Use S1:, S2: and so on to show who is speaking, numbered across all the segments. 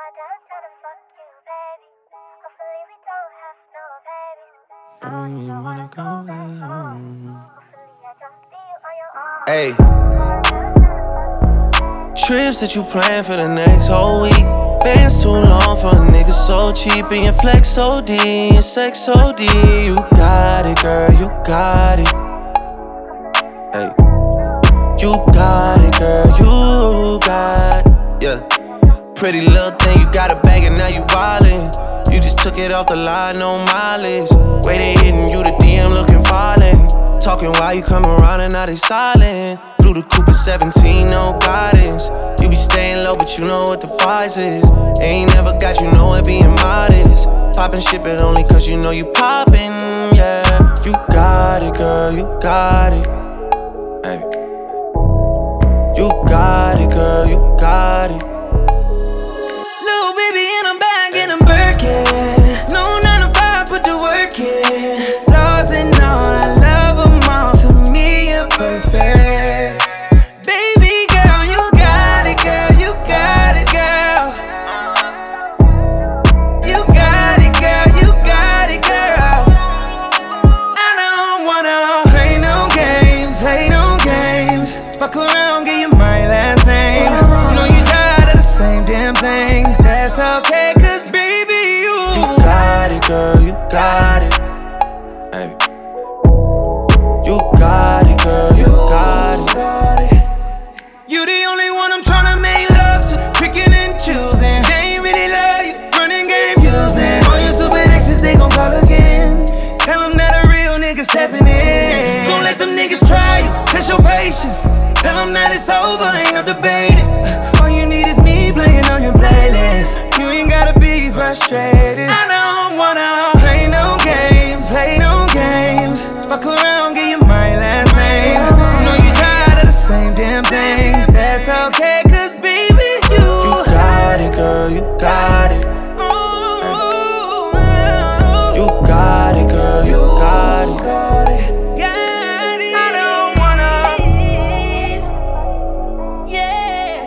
S1: Hey, trips that you plan for the next whole week. Bands too long for a nigga so cheap. And your flex OD, your sex OD. You got it, girl, you got it. Hey, you got it, girl, you got it. Yeah, pretty little thing, you got a bag and now you wildin'. You just took it off the line, no mileage. Way they hitting you, the DM looking violent. Talking while you come around and now they silent. Blew the coupe at 17, no guidance. You be staying low, but you know what the price is. Ain't never got you know it being modest. Poppin' shit, but only cause you know you poppin', yeah. You got it, girl, you got it. Hey. You got it, girl, you got it.
S2: Little baby in a bag and I'm Birkin. No 9 to 5, put the work in. Laws and all, I love them all. To me, you're perfect. Baby girl, you got it, girl. You got it, girl. You got it, girl. You got it, girl. I don't wanna play no games, play no games. Fuck around, give you my last name. Know you tired of the same damn thing. That's okay, cause baby,
S1: You got it, girl, you got it. Hey. You got it, girl, you got it.
S2: You the only one I'm tryna make love to, picking and choosing. They ain't really love you, running game using. All your stupid exes, they gon' call again. Tell them that a real nigga stepping in. Don't let them niggas try you, test your patience. Tell them that it's over, ain't no debating. All you need is me playing on your playlist. You ain't gotta be frustrated. I don't wanna play no games, play no games. Fuck around, give you my last name. Know you tired of the same damn thing. That's okay, cause baby, you
S1: got it, girl, you got it. You got it, girl, you got it.
S2: I don't wanna, yeah.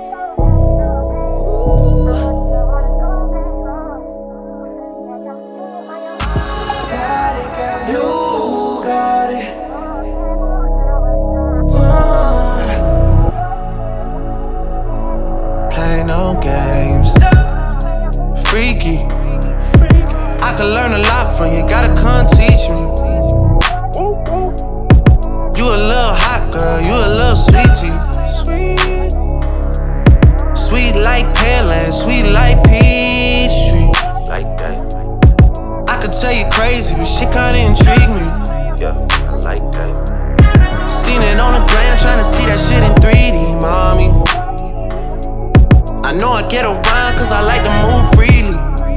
S2: Got it, girl, you got it.
S1: Play no games. Freaky. I could learn a lot from you, gotta come teach me. You a little hot girl, you a little sweetie. Sweet like Pearland, sweet like Peachtree. Like that. I could tell you crazy, but shit kinda intrigue me. Yeah, I like that. Seen it on the gram, tryna see that shit in 3D, mommy. I know I get around cause I like to move freely.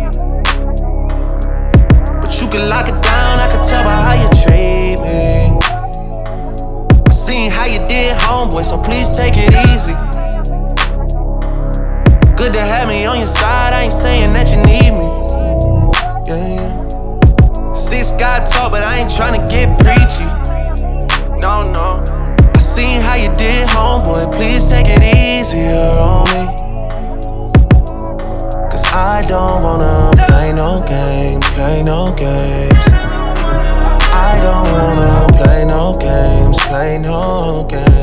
S1: But you can lock it down, I can tell by how you treat me. I seen how you did, homeboy, so please take it easy. Good to have me on your side, I ain't saying that you need me. Yeah, yeah. 6 got talk, but I ain't tryna get preachy. No, no. I seen how you did, homeboy, please take it easier on me. Cause I don't wanna play no games, play no games. I don't wanna play no games, play no games.